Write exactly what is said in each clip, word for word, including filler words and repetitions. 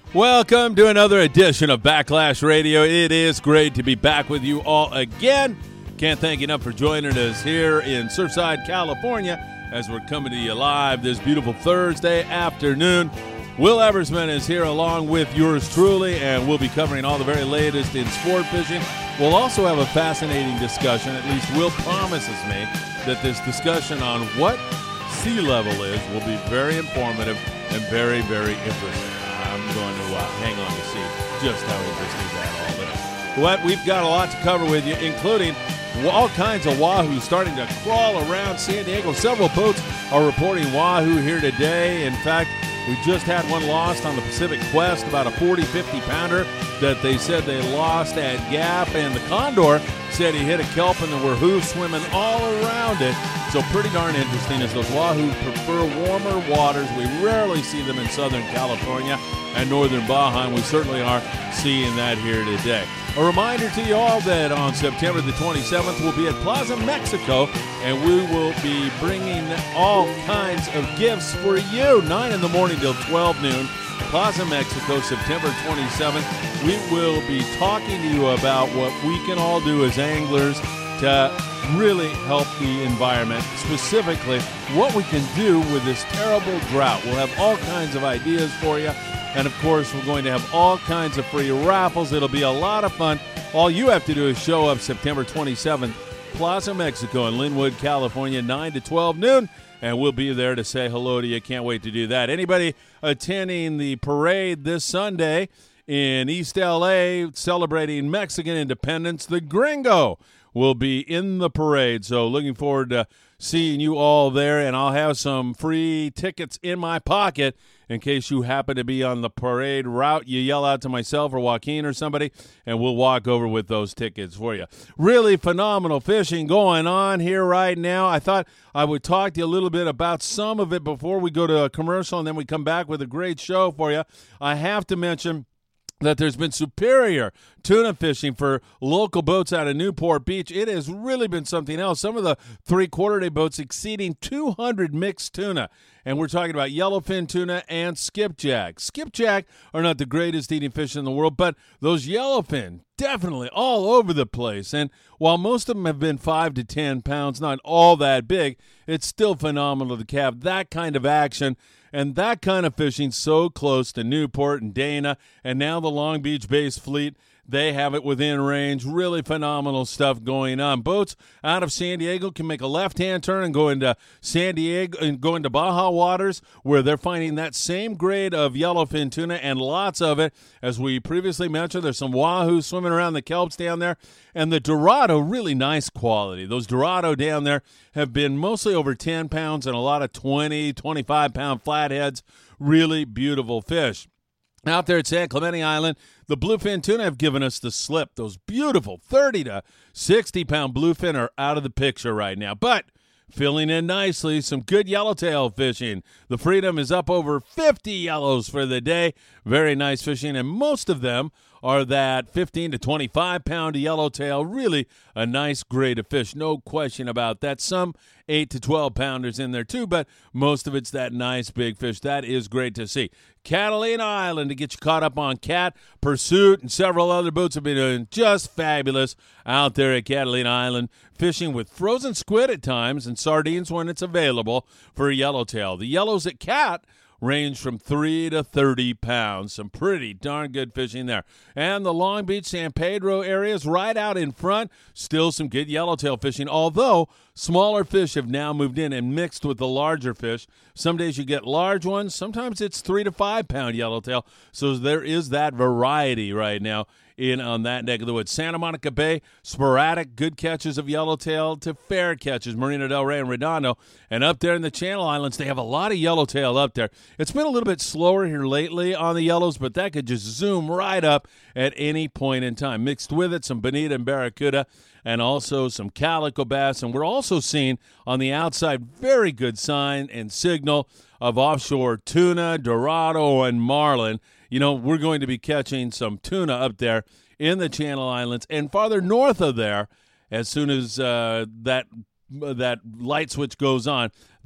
Welcome to another edition of Backlash Radio. It is great to be back with you all again. Can't thank you enough for joining us here in Surfside, California, as we're coming to you live this beautiful Thursday afternoon. Will Eversman is here along with yours truly, and we'll be covering all the very latest in sport fishing. We'll also have a fascinating discussion, at least Will promises me, that this discussion on what sea level is will be very informative and very, very interesting. I'm going to uh, hang on to see just how interesting that all is. But we've got a lot to cover with you, including all kinds of wahoo starting to crawl around San Diego. Several boats are reporting wahoo here today. In fact, we just had one lost on the Pacific Quest, about a forty, fifty pounder that they said they lost at Gap. And the Condor said he hit a kelp and there were wahoo swimming all around it. So pretty darn interesting as those wahoo prefer warmer waters. We rarely see them in Southern California and Northern Baja, and we certainly are seeing that here today. A reminder to you all that on September the twenty-seventh, we'll be at Plaza Mexico, and we will be bringing all kinds of gifts for you. nine in the morning till twelve noon. Plaza Mexico, September twenty-seventh. We will be talking to you about what we can all do as anglers to really help the environment, specifically what we can do with this terrible drought. We'll have all kinds of ideas for you. And, of course, we're going to have all kinds of free raffles. It'll be a lot of fun. All you have to do is show up September twenty-seventh, Plaza Mexico in Linwood, California, nine to twelve noon, and we'll be there to say hello to you. Can't wait to do that. Anybody attending the parade this Sunday in East L A celebrating Mexican independence, the Gringo will be in the parade. So looking forward to seeing you all there, and I'll have some free tickets in my pocket in case you happen to be on the parade route. You yell out to myself or Joaquin or somebody, and we'll walk over with those tickets for you. Really phenomenal fishing going on here right now. I thought I would talk to you a little bit about some of it before we go to a commercial, and then we come back with a great show for you. I have to mention that there's been superior tuna fishing for local boats out of Newport Beach. It has really been something else. Some of the three-quarter day boats exceeding two hundred mixed tuna. And we're talking about yellowfin tuna and skipjack. Skipjack are not the greatest eating fish in the world, but those yellowfin, definitely all over the place. And while most of them have been five to ten pounds, not all that big, it's still phenomenal to have that kind of action and that kind of fishing so close to Newport and Dana, and now the Long Beach-based fleet. They have it within range. Really phenomenal stuff going on. Boats out of San Diego can make a left-hand turn and go into San Diego and go into Baja waters, where they're finding that same grade of yellowfin tuna and lots of it. As we previously mentioned, there's some wahoo swimming around the kelps down there. And the Dorado, really nice quality. Those Dorado down there have been mostly over ten pounds and a lot of twenty, twenty-five pound flatheads. Really beautiful fish. Out there at San Clemente Island, the bluefin tuna have given us the slip. Those beautiful thirty to sixty pound bluefin are out of the picture right now. But filling in nicely, some good yellowtail fishing. The Freedom is up over fifty yellows for the day. Very nice fishing, and most of them are that fifteen to twenty-five pound yellowtail. Really a nice grade of fish, no question about that. Some eight to twelve pounders in there too, but most of it's that nice big fish. That is great to see. Catalina Island to get you caught up on Cat, Pursuit, and several other boats have been doing just fabulous out there at Catalina Island, fishing with frozen squid at times and sardines when it's available for yellowtail. The yellows at Cat range from three to thirty pounds. Some pretty darn good fishing there. And the Long Beach, San Pedro areas right out in front, still some good yellowtail fishing, although smaller fish have now moved in and mixed with the larger fish. Some days you get large ones. Sometimes it's three to five pound yellowtail. So there is that variety right now in on that neck of the woods. Santa Monica Bay, sporadic good catches of yellowtail to fair catches, Marina del Rey and Redondo. And up there in the Channel Islands, they have a lot of yellowtail up there. It's been a little bit slower here lately on the yellows, but that could just zoom right up at any point in time. Mixed with it, some bonita and barracuda, and also some calico bass. And we're also seeing on the outside very good sign and signal of offshore tuna, dorado, and marlin. You know, we're going to be catching some tuna up there in the Channel Islands and farther north of there as soon as uh, that that light switch goes on.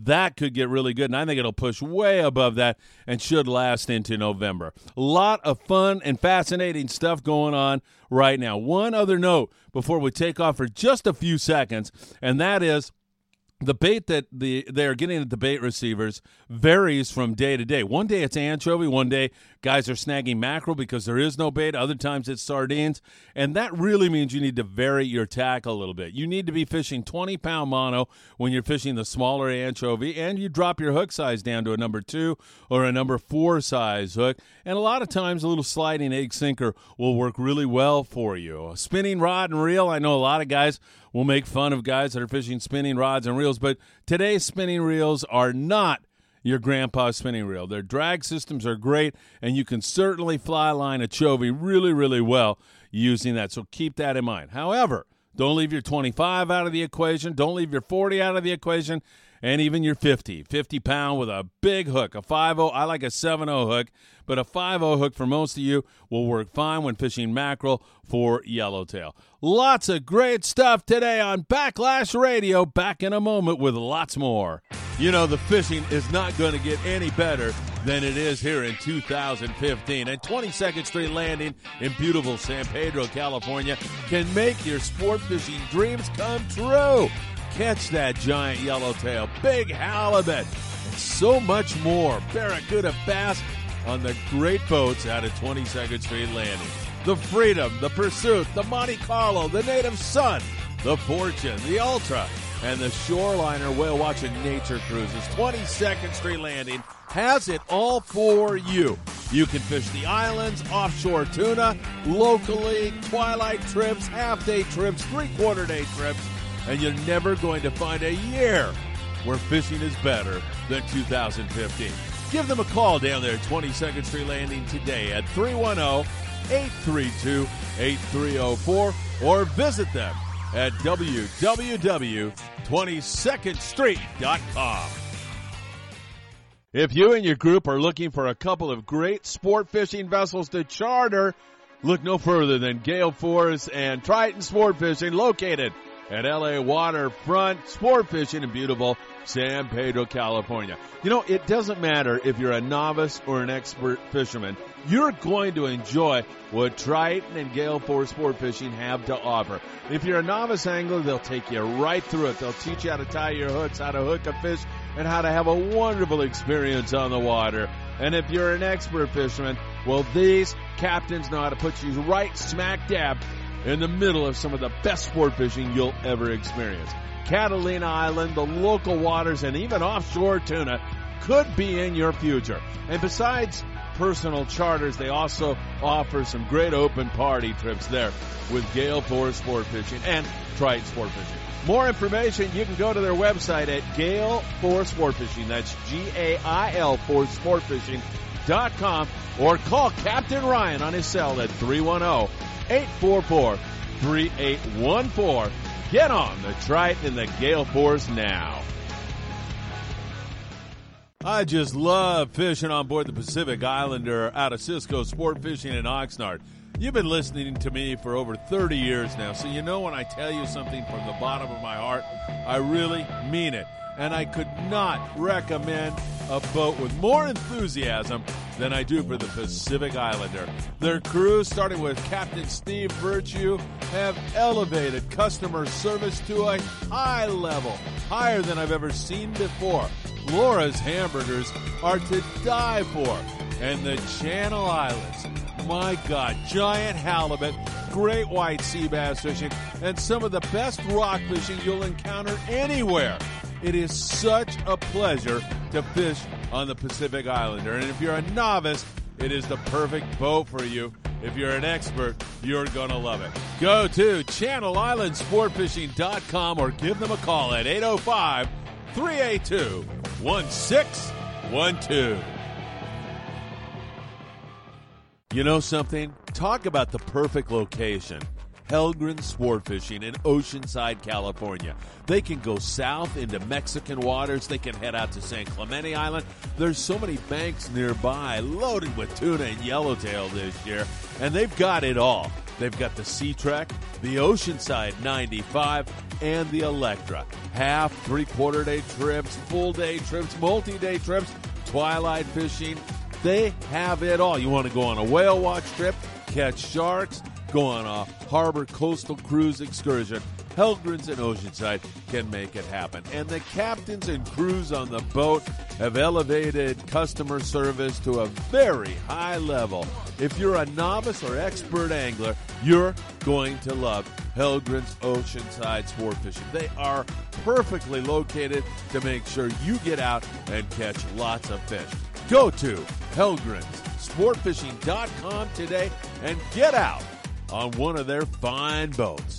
that could get really good, and I think it'll push way above that and should last into November. A lot of fun and fascinating stuff going on right now. One other note before we take off for just a few seconds, and that is the bait that the they're getting at the bait receivers varies from day to day. One day it's anchovy. One day guys are snagging mackerel because there is no bait. Other times it's sardines. And that really means you need to vary your tackle a little bit. You need to be fishing twenty-pound mono when you're fishing the smaller anchovy, and you drop your hook size down to a number two or a number four size hook. And a lot of times a little sliding egg sinker will work really well for you. A spinning rod and reel, I know a lot of guys will make fun of guys that are fishing spinning rods and reels, but today's spinning reels are not your grandpa's spinning reel. Their drag systems are great, and you can certainly fly line a chovy really, really well using that, so keep that in mind. However, don't leave your twenty-five out of the equation. Don't leave your forty out of the equation, and even your fifty. fifty pound with a big hook, a five oh. I like a seven oh hook, but a five oh hook for most of you will work fine when fishing mackerel for yellowtail. Lots of great stuff today on Backlash Radio. Back in a moment with lots more. You know, the fishing is not going to get any better than it is here in two thousand fifteen. And twenty-second Street Landing in beautiful San Pedro, California can make your sport fishing dreams come true. Catch that giant yellowtail, big halibut, and so much more. Barracuda bass on the great boats out at twenty-second Street Landing. The Freedom, the Pursuit, the Monte Carlo, the Native Sun, the Fortune, the Ultra, and the Shoreliner whale watching nature cruises. twenty-second Street Landing has it all for you. You can fish the islands, offshore tuna, locally, twilight trips, half-day trips, three-quarter day trips, and you're never going to find a year where fishing is better than two thousand fifteen. Give them a call down there at twenty-second Street Landing today at three one zero, eight three two, eight three zero four or visit them at w w w dot twenty-second street dot com. If you and your group are looking for a couple of great sport fishing vessels to charter, look no further than Gale Force and Triton Sport Fishing, located at L A Waterfront Sport Fishing in beautiful San Pedro, California. You know, it doesn't matter if you're a novice or an expert fisherman. You're going to enjoy what Triton and Gale Force Sport Fishing have to offer. If you're a novice angler, they'll take you right through it. They'll teach you how to tie your hooks, how to hook a fish, and how to have a wonderful experience on the water. And if you're an expert fisherman, well, these captains know how to put you right smack dab in the middle of some of the best sport fishing you'll ever experience. Catalina Island, the local waters, and even offshore tuna could be in your future. And besides personal charters, they also offer some great open party trips there with Gale Force Sport Fishing and Triton Sport Fishing. More information, you can go to their website at Gale Force Sport Fishing. That's G A I L Force Sport Fishing dot com, or call Captain Ryan on his cell at three one zero, eight four four, three eight one four. Get on the Triton and the Gale Force now. I just love fishing on board the Pacific Islander out of Cisco Sport Fishing in Oxnard. You've been listening to me for over thirty years now, so you know when I tell you something from the bottom of my heart, I really mean it. And I could not recommend a boat with more enthusiasm than I do for the Pacific Islander. Their crew, starting with Captain Steve Virtue, have elevated customer service to a high level, higher than I've ever seen before. Laura's hamburgers are to die for. And the Channel Islands, my God, giant halibut, great white sea bass fishing, and some of the best rock fishing you'll encounter anywhere. It is such a pleasure to fish on the Pacific Islander. And if you're a novice, it is the perfect boat for you. If you're an expert, you're going to love it. Go to channel island sport fishing dot com or give them a call at eight oh five, three eight two, one six one two. You know something? Talk about the perfect location. Helgren Sport Fishing in Oceanside, California. They can go south into Mexican waters. They can head out to San Clemente Island. There's so many banks nearby loaded with tuna and yellowtail this year, and they've got it all. They've got the Sea Trek, the Oceanside ninety-five, and the Electra. Half, three-quarter day trips, full day trips, multi-day trips, twilight fishing. They have it all. You want to go on a whale watch trip, catch sharks, go on a harbor coastal cruise excursion. Helgren's and Oceanside can make it happen. And the captains and crews on the boat have elevated customer service to a very high level. If you're a novice or expert angler, you're going to love Helgren's Oceanside Sport Fishing. They are perfectly located to make sure you get out and catch lots of fish. Go to Helgrens Sport Fishing dot com today and get out on one of their fine boats.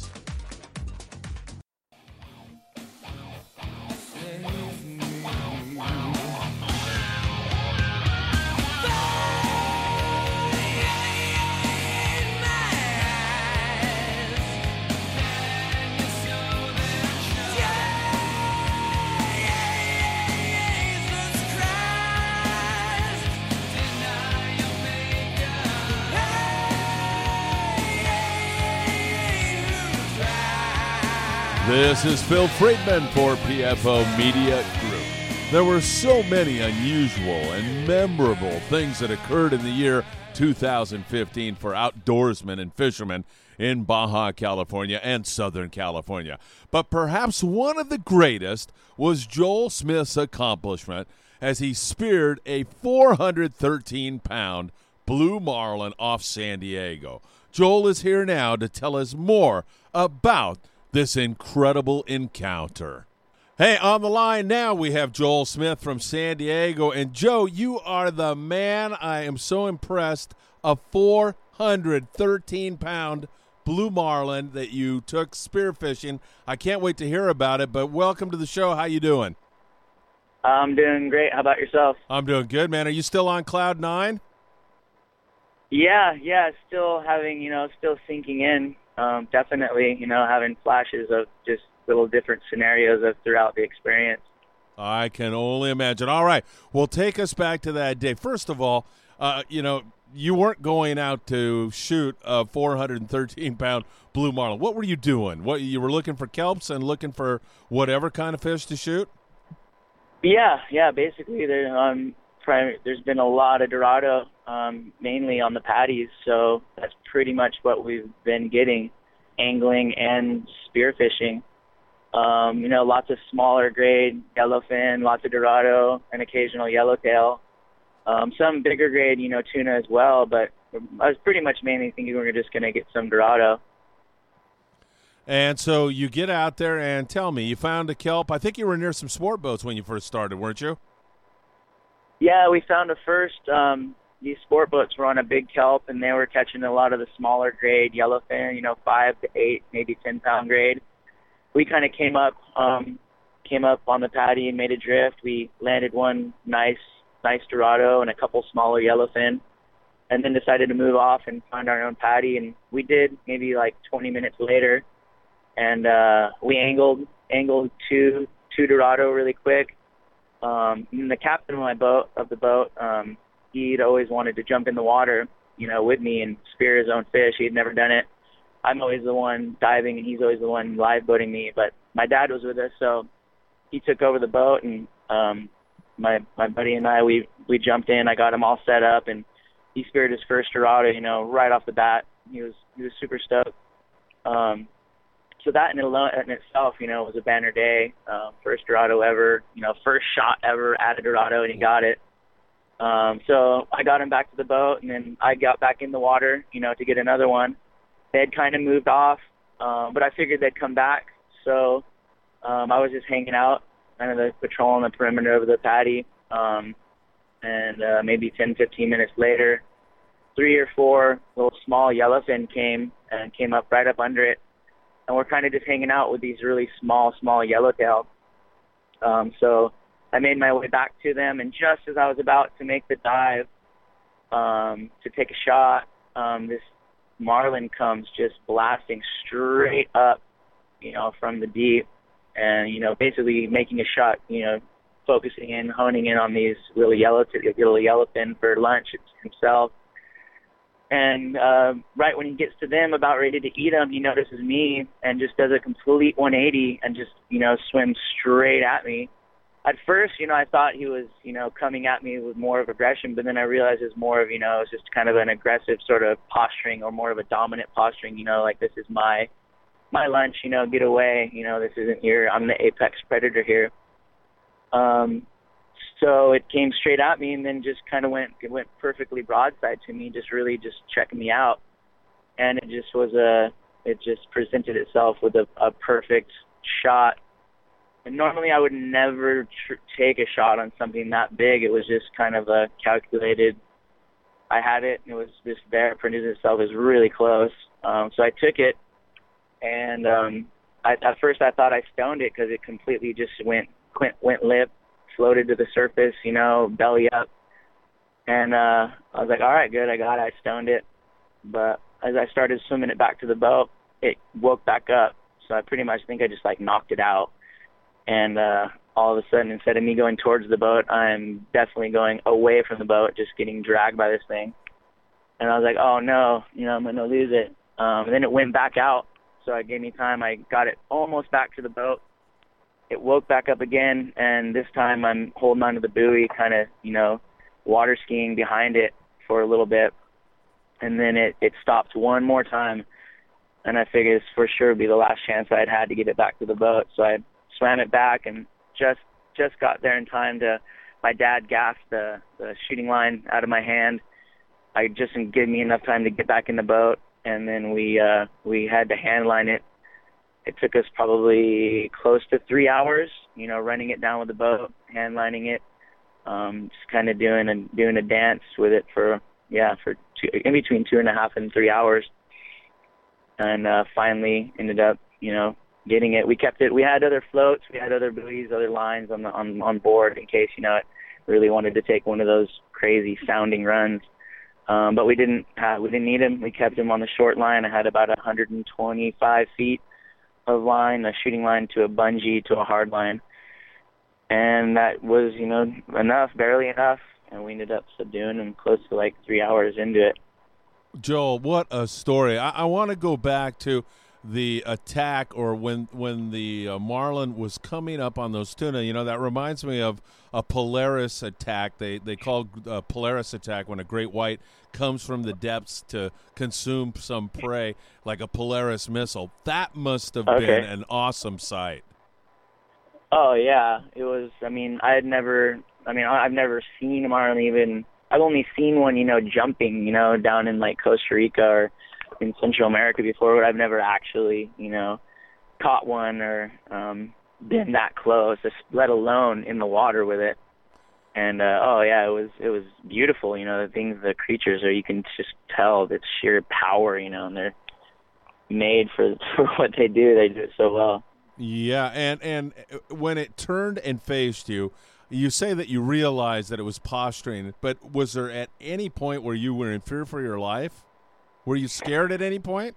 This is Phil Friedman for P F O Media Group. There were so many unusual and memorable things that occurred in the year two thousand fifteen for outdoorsmen and fishermen in Baja California and Southern California. But perhaps one of the greatest was Joel Smith's accomplishment as he speared a four hundred thirteen pound blue marlin off San Diego. Joel is here now to tell us more about this incredible encounter. Hey, on the line now we have Joel Smith from San Diego. And Joe, you are the man. I am so impressed. A four hundred thirteen pound blue marlin that you took spearfishing. I can't wait to hear about it, but welcome to the show. How you doing? I'm doing great. How about yourself? I'm doing good, man. Are you still on cloud nine? Yeah, yeah, still having, you know, still sinking in. Um, definitely, you know, having flashes of just little different scenarios of throughout the experience. I can only imagine. All right. Well, take us back to that day. First of all, uh, you know, you weren't going out to shoot a four hundred thirteen pound blue marlin. What were you doing? What, you were looking for kelps and looking for whatever kind of fish to shoot? Yeah, yeah, basically there, um, prim- there's been a lot of Dorado, um, mainly on the patties, so that's pretty much what we've been getting, angling and spearfishing. Um, you know, lots of smaller grade yellowfin, lots of Dorado, and occasional yellowtail. Um, some bigger grade, you know, tuna as well, but I was pretty much mainly thinking we were just going to get some Dorado. And so you get out there and tell me, you found a kelp. I think you were near some sport boats when you first started, weren't you? Yeah, we found a first. Um, these sport boats were on a big kelp, and they were catching a lot of the smaller grade yellowfin, you know, five to eight, maybe ten pound grade. We kind of came up, um, came up on the patty and made a drift. We landed one nice, nice Dorado and a couple smaller yellowfin, and then decided to move off and find our own patty. And we did maybe like twenty minutes later, and uh, we angled, angled two, two Dorado really quick. Um, and the captain of my boat, of the boat, um, he'd always wanted to jump in the water, you know, with me and spear his own fish. He'd never done it. I'm always the one diving, and he's always the one live boating me. But my dad was with us, so he took over the boat, and um, my my buddy and I, we we jumped in. I got him all set up, and he speared his first Dorado, you know, right off the bat. He was he was super stoked. Um, so that in, alone, in itself, you know, was a banner day. Uh, first Dorado ever, you know, first shot ever at a Dorado, and he got it. Um, so I got him back to the boat, and then I got back in the water, you know, to get another one. They had kind of moved off, um, but I figured they'd come back. So um, I was just hanging out, kind of the, patrolling the perimeter of the patty. Um, and uh, maybe ten, fifteen minutes later, three or four little small yellowfin came and came up right up under it. And we're kind of just hanging out with these really small, small yellowtail. Um, so I made my way back to them, and just as I was about to make the dive um, to take a shot, um, this marlin comes just blasting straight up, you know, from the deep, and, you know, basically making a shot, you know, focusing in, honing in on these little yellow, little yellowfin for lunch himself. And uh, right when he gets to them, about ready to eat them, he notices me and just does a complete one eighty and just, you know, swims straight at me. At first, you know, I thought he was, you know, coming at me with more of aggression, but then I realized it's more of, you know, it's just kind of an aggressive sort of posturing, or more of a dominant posturing, you know, like, this is my my lunch, you know, get away, you know, this isn't your, I'm the apex predator here. Um, so it came straight at me, and then just kind of went, it went perfectly broadside to me, just really just checking me out. And it just was a, it just presented itself with a, a perfect shot. And normally I would never tr- take a shot on something that big. It was just kind of a calculated, I had it, and it was just there, printed itself. It was really close. Um, so I took it, and um, I, at first I thought I stoned it, because it completely just went, went, went lip, floated to the surface, you know, belly up. And uh, I was like, all right, good, I got it, I stoned it. But as I started swimming it back to the boat, it woke back up. So I pretty much think I just, like, knocked it out. And uh, all of a sudden, instead of me going towards the boat, I'm definitely going away from the boat, just getting dragged by this thing. And I was like, oh, no, you know, I'm going to lose it. Um, and then it went back out, so it gave me time. I got it almost back to the boat. It woke back up again, and this time I'm holding onto the buoy, kind of, you know, water skiing behind it for a little bit. And then it, it stopped one more time, and I figured this for sure would be the last chance I'd had to get it back to the boat. So I swam it back, and just just got there in time to, my dad gaffed the, the shooting line out of my hand. I just didn't give me enough time to get back in the boat, and then we uh, we had to hand line it. It took us probably close to three hours, you know, running it down with the boat, hand lining it, um, just kind of doing a doing a dance with it for yeah for two, in between two and a half and three hours, and uh, finally ended up, you know, getting it. We kept it. We had other floats, we had other buoys, other lines on the on on board in case, you know, it really wanted to take one of those crazy sounding runs. Um, but we didn't have, we didn't need him. We kept him on the short line. I had about one hundred twenty-five feet of line, a shooting line to a bungee to a hard line, and that was, you know, enough, barely enough. And we ended up subduing him close to like three hours into it. Joel, what a story! I, I want to go back to the attack, or when when the uh, marlin was coming up on those tuna. You know, that reminds me of a Polaris attack. They they call a Polaris attack when a great white comes from the depths to consume some prey, like a Polaris missile. That must have Okay. been an awesome sight. Oh yeah, it was. I mean, I had never. I mean, I've never seen a marlin even. I've only seen one, you know, jumping, you know, down in like Costa Rica or in Central America before, but I've never actually, you know, caught one or um, been that close, let alone in the water with it. And uh, oh yeah, it was it was beautiful. You know, the things, the creatures are, you can just tell it's sheer power. You know, and they're made for for what they do. They do it so well. Yeah, and and when it turned and faced you, you say that you realized that it was posturing, but was there at any point where you were in fear for your life? Were you scared at any point?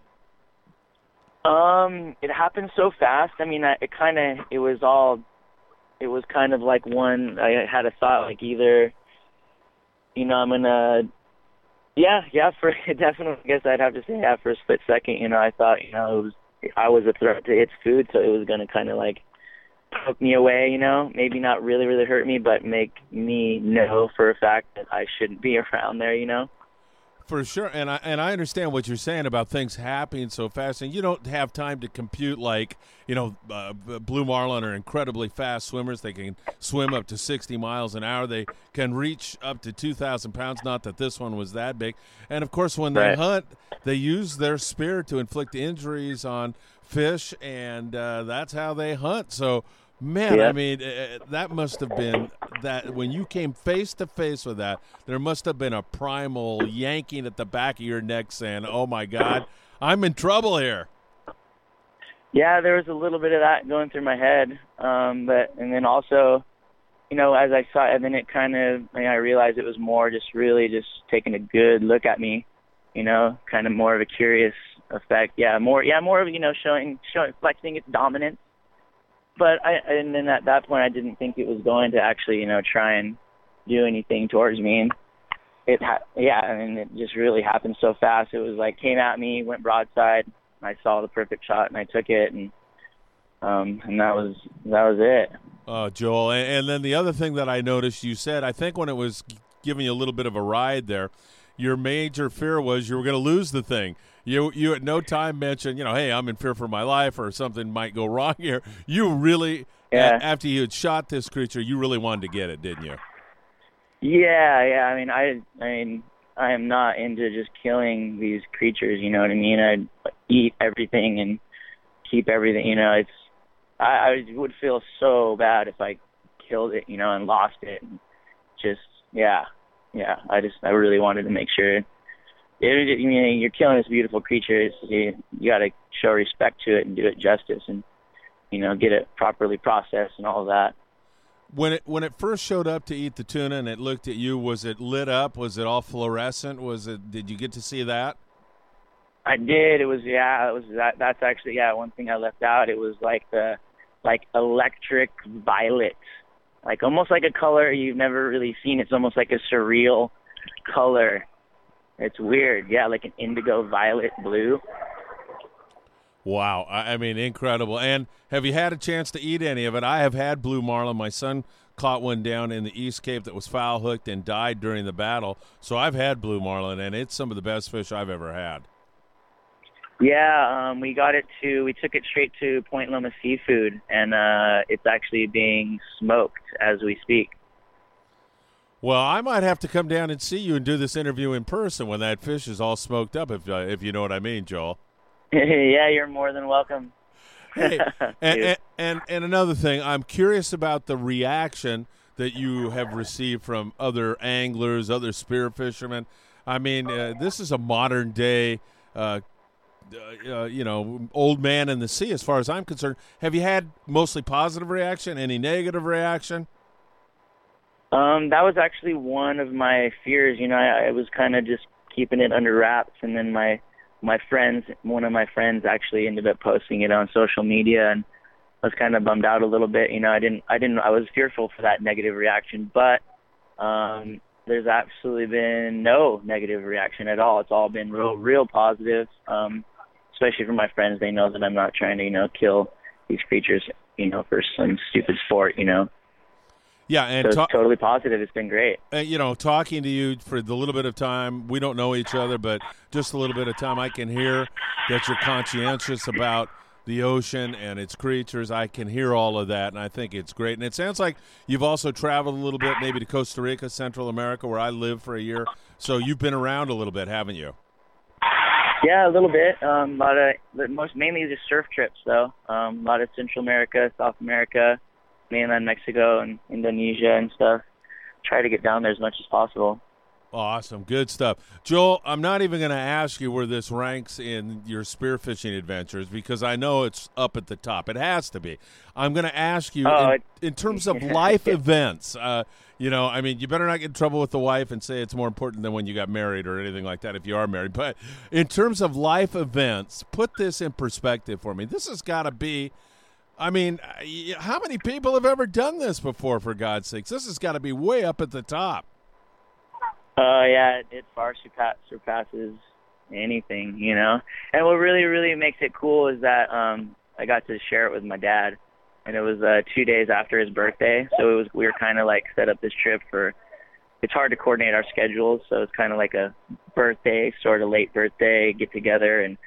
Um, it happened so fast. I mean, I, it kind of, it was all, it was kind of like one, I had a thought, like either, you know, I'm going to, yeah, yeah, for definitely, I guess I'd have to say, yeah, for a split second, you know, I thought, you know, it was, I was a threat to its food, so it was going to kind of like poke me away, you know, maybe not really, really hurt me, but make me know for a fact that I shouldn't be around there, you know? For sure, and I and I understand what you're saying about things happening so fast, and you don't have time to compute, like, you know, uh, blue marlin are incredibly fast swimmers. They can swim up to sixty miles an hour. They can reach up to two thousand pounds, not that this one was that big. And, of course, when they Right. hunt, they use their spear to inflict injuries on fish, and uh, that's how they hunt. So, man, Yeah. I mean, uh, that must have been that when you came face to face with that, there must have been a primal yanking at the back of your neck saying, oh, my God, I'm in trouble here. Yeah, there was a little bit of that going through my head. Um, but, and then also, you know, as I saw it, and then it kind of, I, mean, I realized it was more just really just taking a good look at me, you know, kind of more of a curious effect. Yeah, more, yeah, more of, you know, showing, showing, flexing its dominance. But I, and then at that point, I didn't think it was going to actually, you know, try and do anything towards me. And it ha- yeah, I mean, it just really happened so fast. It was like came at me, went broadside. I saw the perfect shot, and I took it, and um, and that was that was it. Oh, Joel, and, and then the other thing that I noticed you said, I think when it was giving you a little bit of a ride there, your major fear was you were going to lose the thing. You you at no time mentioned, you know, hey, I'm in fear for my life or something might go wrong here. You really, yeah. a- after you had shot this creature, you really wanted to get it, didn't you? Yeah, yeah. I mean, I, I mean, I am not into just killing these creatures. You know what I mean? I eat everything and keep everything. You know, it's. I, I would feel so bad if I killed it, you know, and lost it. And just, yeah, yeah. I just, I really wanted to make sure. It, it, you mean, you're killing this beautiful creature. It's, you you got to show respect to it and do it justice, and you know, get it properly processed and all of that. When it when it first showed up to eat the tuna and it looked at you, was it lit up? Was it all fluorescent? Was it? Did you get to see that? I did. It was yeah. It was that. That's actually yeah. One thing I left out. It was like the like electric violet, like almost like a color you've never really seen. It's almost like a surreal color. It's weird. Yeah, like an indigo violet blue. Wow. I I mean, incredible. And have you had a chance to eat any of it? I have had blue marlin. My son caught one down in the East Cape that was foul hooked and died during the battle. So I've had blue marlin, and it's some of the best fish I've ever had. Yeah, um, we got it to, we took it straight to Point Loma Seafood, and uh, it's actually being smoked as we speak. Well, I might have to come down and see you and do this interview in person when that fish is all smoked up, if uh, if you know what I mean, Joel. Yeah, you're more than welcome. Hey, and, and, and and another thing, I'm curious about the reaction that you have received from other anglers, other spear fishermen. I mean, uh, this is a modern day, uh, uh, you know, old man in the sea, as far as I'm concerned. Have you had mostly positive reaction? Any negative reaction? Um, that was actually one of my fears. You know, I, I was kind of just keeping it under wraps, and then my my friends, one of my friends actually ended up posting it on social media, and I was kind of bummed out a little bit. You know, I didn't, I didn't, I was fearful for that negative reaction, but um, there's absolutely been no negative reaction at all. It's all been real, real positive. Um, especially for my friends, they know that I'm not trying to, you know, kill these creatures, you know, for some stupid sport, you know. Yeah, and so it's ta- totally positive. It's been great. Uh, you know, talking to you for the little bit of time, we don't know each other, but just a little bit of time, I can hear that you're conscientious about the ocean and its creatures. I can hear all of that, and I think it's great. And it sounds like you've also traveled a little bit, maybe to Costa Rica, Central America, where I lived for a year. So you've been around a little bit, haven't you? Yeah, a little bit. Um, a lot of, most mainly just surf trips, though. Um, a lot of Central America, South America, mainland Mexico and Indonesia and stuff. Try to get down there as much as possible. Awesome. Good stuff. Joel, I'm not even going to ask you where this ranks in your spearfishing adventures because I know it's up at the top. It has to be. I'm going to ask you, oh, in, it, in terms of life events, uh, you know, I mean, you better not get in trouble with the wife and say it's more important than when you got married or anything like that if you are married. But in terms of life events, put this in perspective for me. This has got to be, I mean, how many people have ever done this before, for God's sakes? This has got to be way up at the top. Oh, uh, yeah, it, it far surpass, surpasses anything, you know. And what really, really makes it cool is that um, I got to share it with my dad, and it was uh, two days after his birthday. So it was we were kind of like set up this trip for. It's hard to coordinate our schedules, so it's kind of like a birthday, sort of late birthday get together, and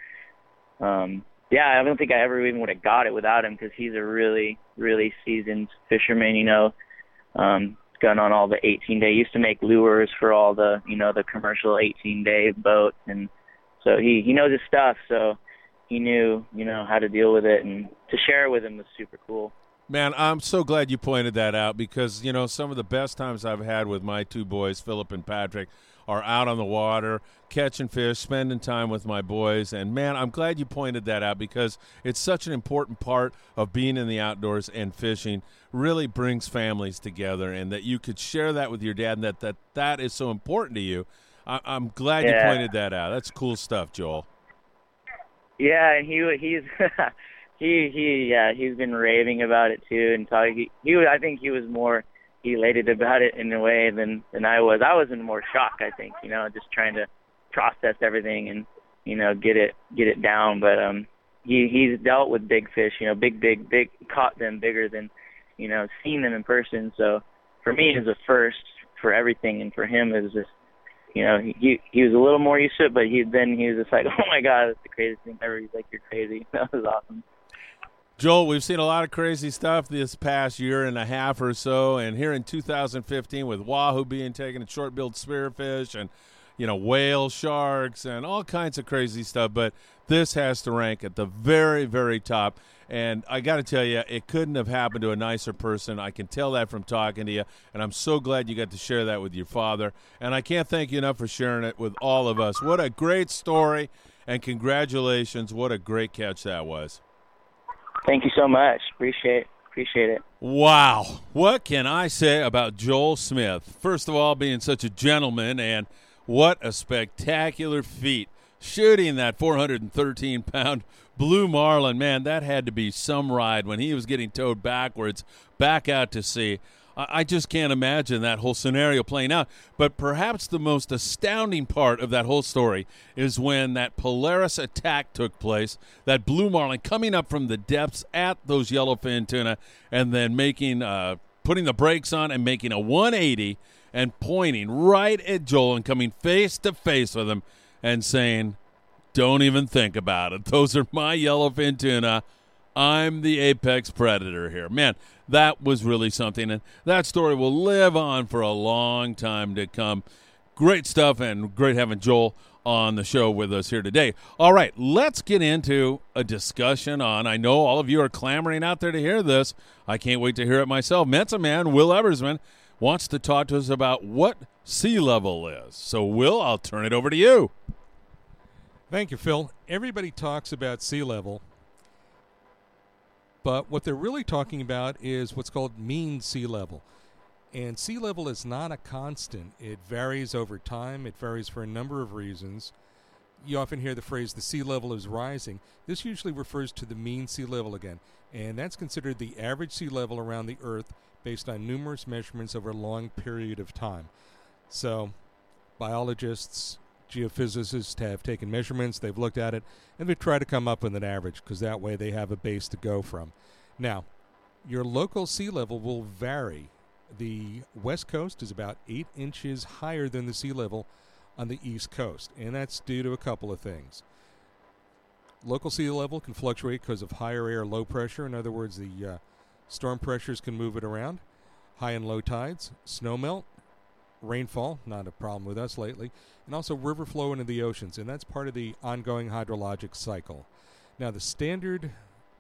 um, yeah, I don't think I ever even would have got it without him because he's a really, really seasoned fisherman, you know. Um, gone on all the eighteen day, used to make lures for all the, you know, the commercial eighteen day boats. And so he, he knows his stuff. So he knew, you know, how to deal with it, and to share it with him was super cool. Man, I'm so glad you pointed that out because, you know, some of the best times I've had with my two boys, Philip and Patrick, are out on the water, catching fish, spending time with my boys. And, man, I'm glad you pointed that out because it's such an important part of being in the outdoors, and fishing really brings families together, and that you could share that with your dad, and that that, that is so important to you. I, I'm glad yeah. you pointed that out. That's cool stuff, Joel. Yeah, and he he's he he yeah he's been raving about it too, and talking. He, he I think he was more elated about it in a way than than I was. I was in more shock, I think, you know, just trying to process everything and, you know, get it get it down. But um, he he's dealt with big fish, you know, big big big caught them bigger than, you know, seen them in person. So for me, it was a first for everything, and for him, it was just, you know, he he was a little more used to it, but he then he was just like, oh my God, that's the craziest thing ever. He's like, you're crazy. That was awesome. Joel, we've seen a lot of crazy stuff this past year and a half or so, and here in two thousand fifteen with wahoo being taken and short-billed spearfish and, you know, whale sharks and all kinds of crazy stuff, but this has to rank at the very, very top. And I got to tell you, it couldn't have happened to a nicer person. I can tell that from talking to you, and I'm so glad you got to share that with your father. And I can't thank you enough for sharing it with all of us. What a great story, and congratulations. What a great catch that was. Thank you so much. Appreciate appreciate it. Wow. What can I say about Joel Smith? First of all, being such a gentleman, and what a spectacular feat. Shooting that four hundred thirteen pound blue marlin, man, that had to be some ride when he was getting towed backwards back out to sea. I just can't imagine that whole scenario playing out. But perhaps the most astounding part of that whole story is when that Polaris attack took place, that blue marlin coming up from the depths at those yellowfin tuna and then making, uh, putting the brakes on and making a one eighty and pointing right at Joel and coming face to face with him and saying, don't even think about it. Those are my yellowfin tuna. I'm the apex predator here. Man, that was really something, and that story will live on for a long time to come. Great stuff, and great having Joel on the show with us here today. All right, let's get into a discussion on, I know all of you are clamoring out there to hear this. I can't wait to hear it myself. Mensa man Will Eversman wants to talk to us about what sea level is. So, Will, I'll turn it over to you. Thank you, Phil. Everybody talks about sea level, but what they're really talking about is what's called mean sea level. And sea level is not a constant. It varies over time. It varies for a number of reasons. You often hear the phrase, the sea level is rising. This usually refers to the mean sea level again, and that's considered the average sea level around the Earth based on numerous measurements over a long period of time. So biologists, geophysicists have taken measurements, they've looked at it, and they've tried to come up with an average because that way they have a base to go from. Now, your local sea level will vary. The west coast is about eight inches higher than the sea level on the east coast, and that's due to a couple of things. Local sea level can fluctuate because of higher air low pressure. In other words, the uh, storm pressures can move it around. High and low tides, snowmelt, rainfall, not a problem with us lately, and also river flow into the oceans, and that's part of the ongoing hydrologic cycle. Now, the standard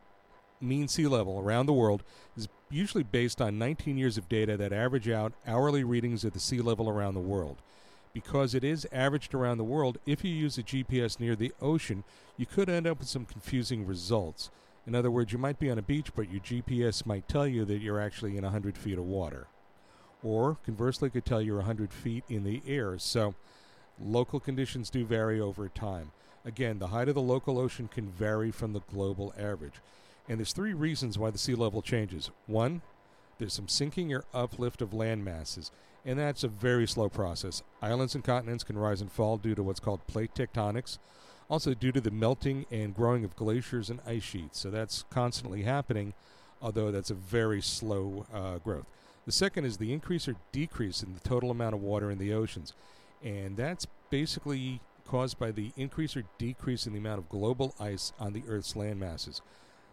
mean sea level around the world is usually based on nineteen years of data that average out hourly readings of the sea level around the world. Because it is averaged around the world, if you use a G P S near the ocean, you could end up with some confusing results. In other words, you might be on a beach, but your G P S might tell you that you're actually in one hundred feet of water. Or, conversely, it could tell you one hundred feet in the air. So, local conditions do vary over time. Again, the height of the local ocean can vary from the global average. And there's three reasons why the sea level changes. One, there's some sinking or uplift of land masses, and that's a very slow process. Islands and continents can rise and fall due to what's called plate tectonics, also due to the melting and growing of glaciers and ice sheets. So that's constantly happening, although that's a very slow uh, growth. The second is the increase or decrease in the total amount of water in the oceans, and that's basically caused by the increase or decrease in the amount of global ice on the Earth's land masses.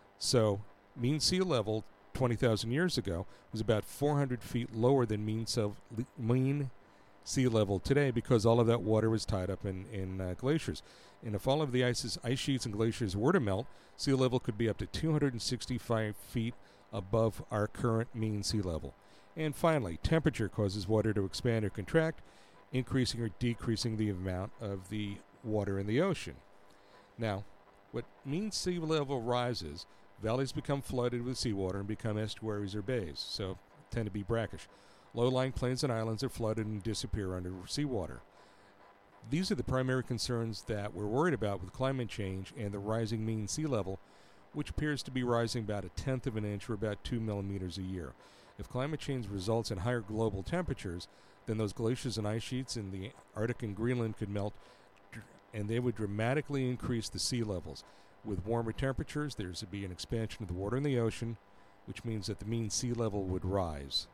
So, mean sea level twenty thousand years ago was about four hundred feet lower than mean, se- mean sea level today because all of that water was tied up in, in uh, glaciers. And if all of the ices, ice sheets and glaciers were to melt, sea level could be up to two hundred sixty-five feet above our current mean sea level. And finally, temperature causes water to expand or contract, increasing or decreasing the amount of the water in the ocean. Now, what mean sea level rises, valleys become flooded with seawater and become estuaries or bays, so tend to be brackish. Low-lying plains and islands are flooded and disappear under seawater. These are the primary concerns that we're worried about with climate change and the rising mean sea level, which appears to be rising about a tenth of an inch or about two millimeters a year. If climate change results in higher global temperatures, then those glaciers and ice sheets in the Arctic and Greenland could melt, and they would dramatically increase the sea levels. With warmer temperatures, there would be an expansion of the water in the ocean, which means that the mean sea level would rise.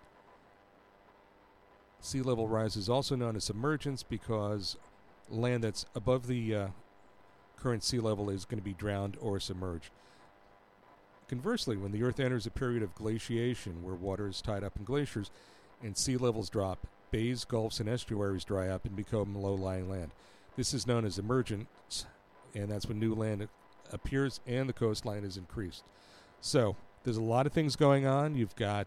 Sea level rise is also known as submergence because land that's above the uh, current sea level is going to be drowned or submerged. Conversely, when the Earth enters a period of glaciation where water is tied up in glaciers and sea levels drop, bays, gulfs, and estuaries dry up and become low-lying land. This is known as emergence, and that's when new land appears and the coastline is increased. So there's a lot of things going on. You've got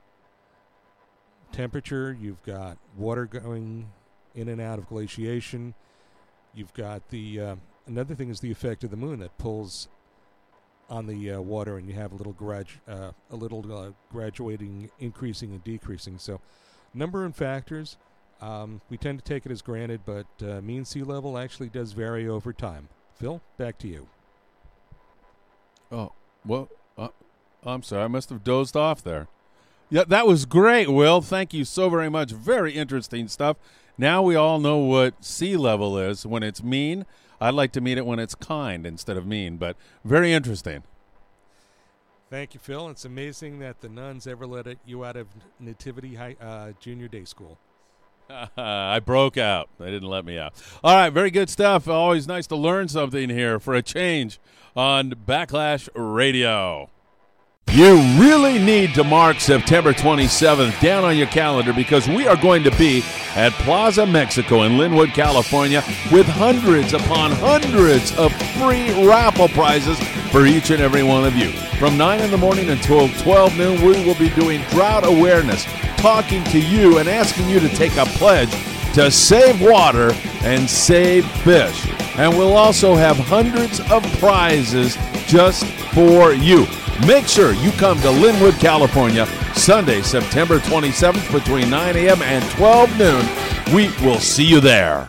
temperature, you've got water going in and out of glaciation. You've got the uh, another thing is the effect of the moon that pulls on the uh, water, and you have a little gradu- uh, a little uh, graduating, increasing and decreasing. So, number of factors. Um, we tend to take it as granted, but uh, mean sea level actually does vary over time. Phil, back to you. Oh, well, uh, I'm sorry. I must have dozed off there. Yeah, that was great, Will. Thank you so very much. Very interesting stuff. Now we all know what sea level is when it's mean. I'd like to meet it when it's kind instead of mean, but very interesting. Thank you, Phil. It's amazing that the nuns ever let it, you out of Nativity High, uh, Junior Day School. I broke out. They didn't let me out. All right, very good stuff. Always nice to learn something here for a change on Backlash Radio. You really need to mark September twenty-seventh down on your calendar because we are going to be at Plaza Mexico in Linwood, California with hundreds upon hundreds of free raffle prizes for each and every one of you. From nine in the morning until twelve noon, we will be doing drought awareness, talking to you and asking you to take a pledge to save water and save fish. And we'll also have hundreds of prizes just for you. Make sure you come to Linwood, California, Sunday, September twenty-seventh between nine a.m. and twelve noon. We will see you there.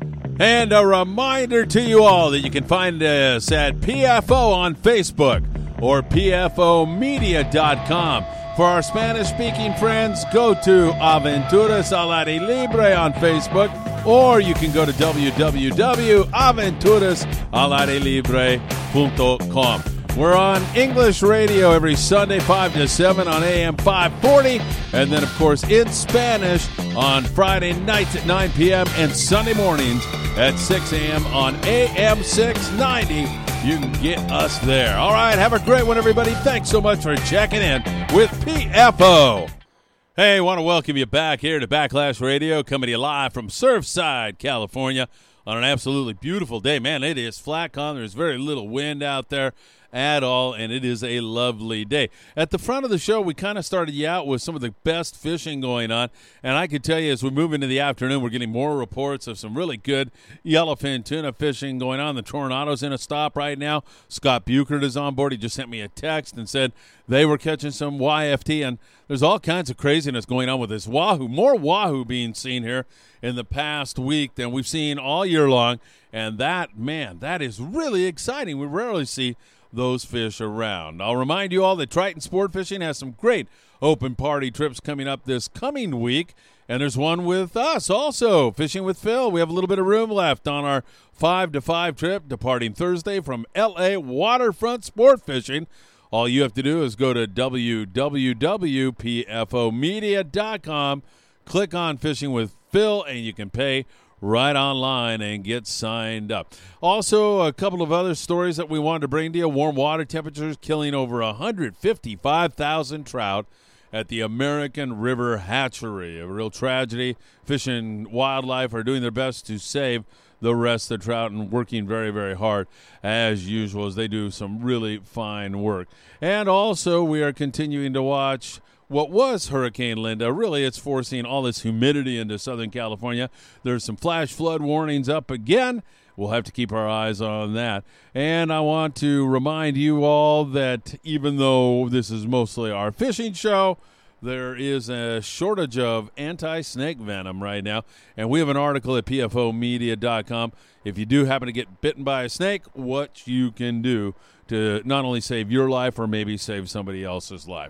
And a reminder to you all that you can find us at P F O on Facebook or P F O media dot com. For our Spanish-speaking friends, go to Aventuras al Aire Libre on Facebook, or you can go to w w w dot aventuras al aire libre dot com. We're on English radio every Sunday, five to seven on A M five forty, and then, of course, in Spanish on Friday nights at nine p.m. and Sunday mornings at six a.m. on A M six ninety. You can get us there. All right, have a great one, everybody. Thanks so much for checking in with P F O. Hey, I want to welcome you back here to Backlash Radio, coming to you live from Surfside, California, on an absolutely beautiful day. Man, it is flat calm. There's very little wind out there at all, and it is a lovely day. At the front of the show, we kind of started you out with some of the best fishing going on, and I could tell you as we move into the afternoon, we're getting more reports of some really good yellowfin tuna fishing going on. The Toronado's in a stop right now. Scott Buchert is on board. He just sent me a text and said they were catching some Y F T, and there's all kinds of craziness going on with this wahoo. More wahoo being seen here in the past week than we've seen all year long, and that, man, that is really exciting. We rarely see those fish around. I'll remind you all that Triton Sport Fishing has some great open party trips coming up this coming week, and there's one with us also, Fishing with Phil. We have a little bit of room left on our five to five trip departing Thursday from L A Waterfront Sport Fishing. All you have to do is go to w w w dot p f o media dot com, click on Fishing with Phil, and you can pay right online and get signed up. Also, a couple of other stories that we wanted to bring to you. Warm water temperatures killing over one hundred fifty-five thousand trout at the American River Hatchery. A real tragedy. Fish and Wildlife are doing their best to save the rest of the trout and working very, very hard as usual as they do some really fine work. And also, we are continuing to watch what was Hurricane Linda. Really, it's forcing all this humidity into Southern California. There's some flash flood warnings up again. We'll have to keep our eyes on that. And I want to remind you all that even though this is mostly our fishing show, there is a shortage of anti-snake venom right now. And we have an article at p f o media dot com. If you do happen to get bitten by a snake, what you can do to not only save your life or maybe save somebody else's life.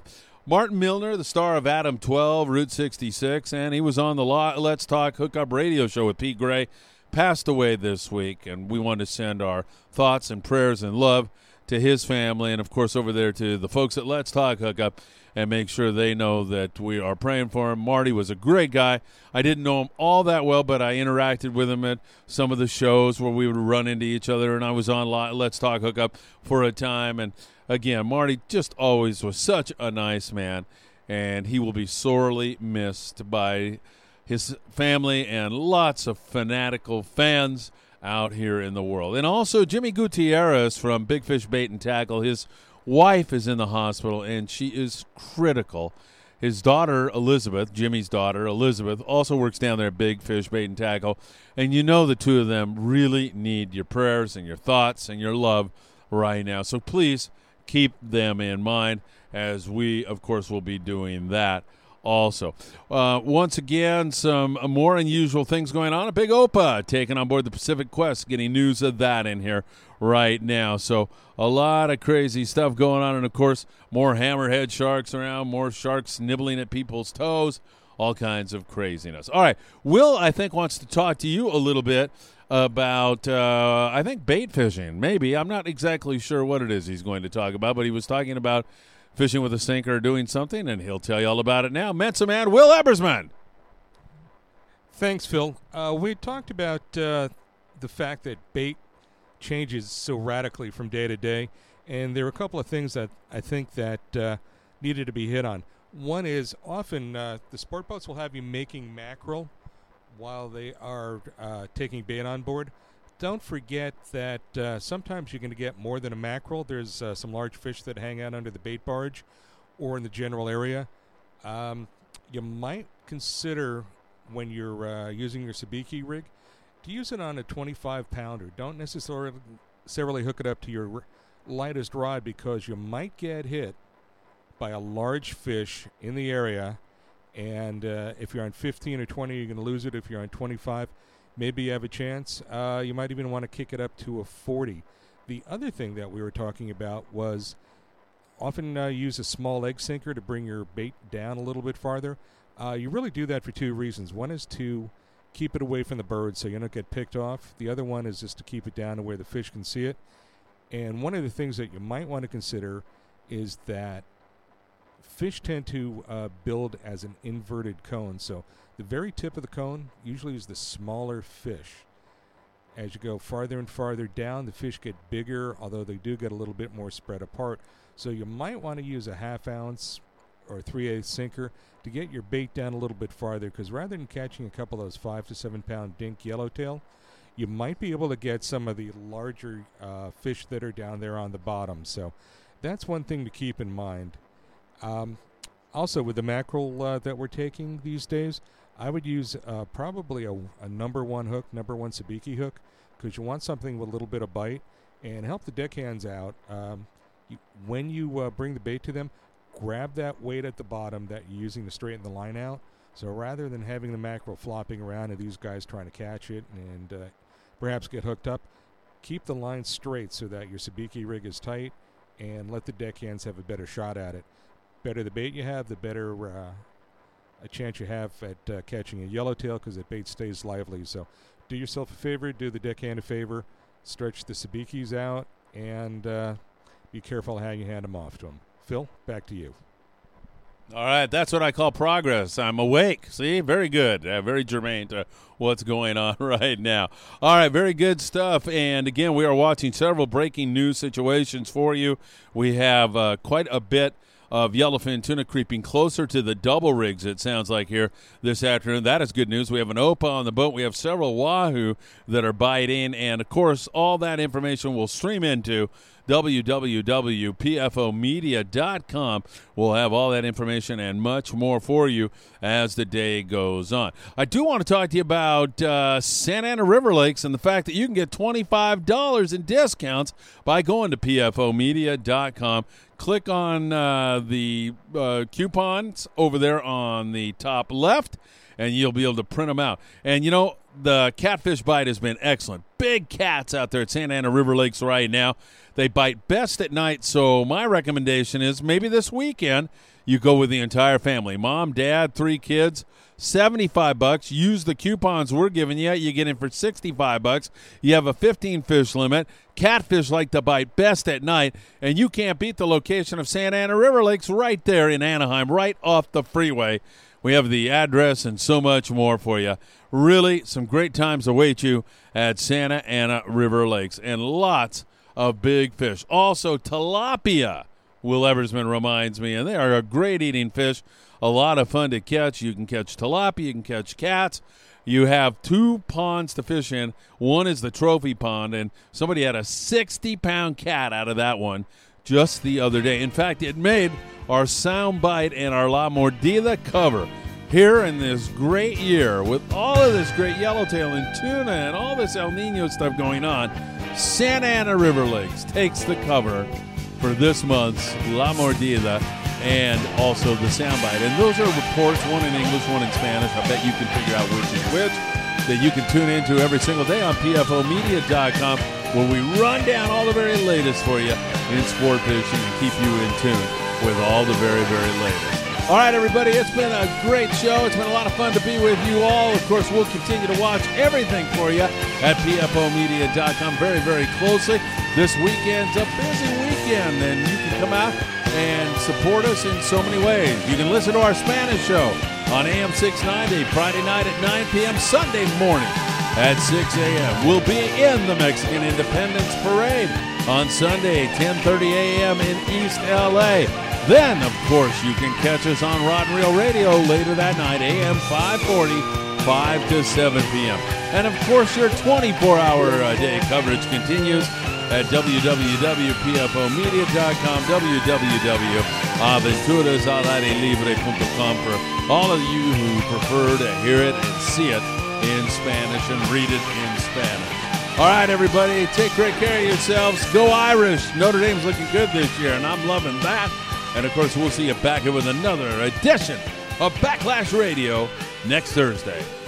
Martin Milner, the star of Adam twelve, Route sixty-six, and he was on the Let's Talk Hookup radio show with Pete Gray, passed away this week, and we want to send our thoughts and prayers and love to his family, and, of course, over there to the folks at Let's Talk Hookup, and make sure they know that we are praying for him. Marty was a great guy. I didn't know him all that well, but I interacted with him at some of the shows where we would run into each other, and I was on Let's Talk Hookup for a time. And, again, Marty just always was such a nice man, and he will be sorely missed by his family and lots of fanatical fans out here in the world. And also Jimmy Gutierrez from Big Fish Bait and Tackle, his wife is in the hospital, and she is critical. His daughter, Elizabeth, Jimmy's daughter, Elizabeth, also works down there at Big Fish Bait and Tackle. And you know the two of them really need your prayers and your thoughts and your love right now. So please keep them in mind as we, of course, will be doing that also. Uh, once again, some more unusual things going on. A big O P A taking on board the Pacific Quest, getting news of that in here right now. So a lot of crazy stuff going on. And, of course, more hammerhead sharks around, more sharks nibbling at people's toes, all kinds of craziness. All right, Will, I think, wants to talk to you a little bit about, uh, I think, bait fishing. Maybe. I'm not exactly sure what it is he's going to talk about, but he was talking about fishing with a sinker or doing something, and he'll tell you all about it now. Mensa man Will Ebersman. Thanks, Phil. Uh, we talked about uh, the fact that bait changes so radically from day to day, and there are a couple of things that I think that uh, needed to be hit on. One is often uh, the sport boats will have you making mackerel while they are uh, taking bait on board. Don't forget that uh, sometimes you're going to get more than a mackerel. There's uh, some large fish that hang out under the bait barge or in the general area. Um, you might consider, when you're uh, using your sabiki rig, to use it on a twenty-five pounder. Don't necessarily, necessarily hook it up to your r- lightest rod, because you might get hit by a large fish in the area. And uh, if you're on fifteen or twenty, you're going to lose it. If you're on twenty-five, maybe you have a chance. Uh, you might even want to kick it up to a forty. The other thing that we were talking about was often uh, use a small egg sinker to bring your bait down a little bit farther. Uh, you really do that for two reasons. One is to keep it away from the birds so you don't get picked off. The other one is just to keep it down to where the fish can see it. And one of the things that you might want to consider is that fish tend to uh, build as an inverted cone. So the very tip of the cone usually is the smaller fish. As you go farther and farther down, the fish get bigger, although they do get a little bit more spread apart. So you might want to use a half ounce or three-eighths sinker to get your bait down a little bit farther, because rather than catching a couple of those five to seven pound dink yellowtail, you might be able to get some of the larger uh, fish that are down there on the bottom. So that's one thing to keep in mind. Um, also, with the mackerel uh, that we're taking these days, I would use uh, probably a, a number one hook, number one sabiki hook, because you want something with a little bit of bite, and help the deckhands out. Um, you, when you uh, bring the bait to them, grab that weight at the bottom that you're using to straighten the line out. So rather than having the mackerel flopping around and these guys trying to catch it and uh, perhaps get hooked up, keep the line straight so that your sabiki rig is tight, and let the deckhands have a better shot at it. Better the bait you have, the better uh, a chance you have at uh, catching a yellowtail, because the bait stays lively. So do yourself a favor, do the deckhand a favor, stretch the sabikis out, and uh, be careful how you hand them off to them. Phil, back to you. All right, that's what I call progress. I'm awake. See, very good. Uh, very germane to what's going on right now. All right, very good stuff. And, again, we are watching several breaking news situations for you. We have uh, quite a bit of yellowfin tuna creeping closer to the double rigs, it sounds like, here this afternoon. That is good news. We have an O P A on the boat. We have several wahoo that are biting. And, of course, all that information will stream into w w w dot p f o media dot com. We'll have all that information and much more for you as the day goes on. I do want to talk to you about uh, Santa Ana River Lakes and the fact that you can get twenty-five dollars in discounts by going to p f o media dot com. Click on uh, the uh, coupons over there on the top left, and you'll be able to print them out. And, you know, the catfish bite has been excellent. Big cats out there at Santa Ana River Lakes right now. They bite best at night, so my recommendation is maybe this weekend you go with the entire family. Mom, dad, three kids, seventy-five bucks. Use the coupons we're giving you. You get in for sixty-five bucks. You have a fifteen fish limit. Catfish like to bite best at night, and you can't beat the location of Santa Ana River Lakes right there in Anaheim, right off the freeway. We have the address and so much more for you. Really, some great times await you at Santa Ana River Lakes, and lots of big fish. Also, tilapia, Will Eversman reminds me, and they are a great eating fish, a lot of fun to catch. You can catch tilapia, you can catch cats. You have two ponds to fish in. One is the trophy pond, and somebody had a sixty-pound cat out of that one just the other day. In fact, it made our soundbite and our La Mordida cover. Here in this great year, with all of this great yellowtail and tuna and all this El Nino stuff going on, Santa Ana River Lakes takes the cover for this month's La Mordida and also the soundbite. And those are reports, one in English, one in Spanish. I bet you can figure out which is which, that you can tune into every single day on P F O media dot com, where we run down all the very latest for you in sport fishing and keep you in tune with all the very, very latest. All right, everybody, it's been a great show. It's been a lot of fun to be with you all. Of course, we'll continue to watch everything for you at P F O media dot com very, very closely. This weekend's a busy weekend, and you can come out and support us in so many ways. You can listen to our Spanish show on A M six ninety, Friday night at nine p.m., Sunday morning at six a.m. We'll be in the Mexican Independence Parade on Sunday, ten thirty a.m. in East L A. Then, of course, you can catch us on Rod and Reel Radio later that night, A M five forty, five to seven p.m. And, of course, your twenty-four hour a day coverage continues at w w w dot p f o media dot com, w w w dot aventuras al aire libre dot com for all of you who prefer to hear it and see it in Spanish and read it in Spanish. All right, everybody, take great care of yourselves. Go Irish. Notre Dame's looking good this year, and I'm loving that. And, of course, we'll see you back here with another edition of Backlash Radio next Thursday.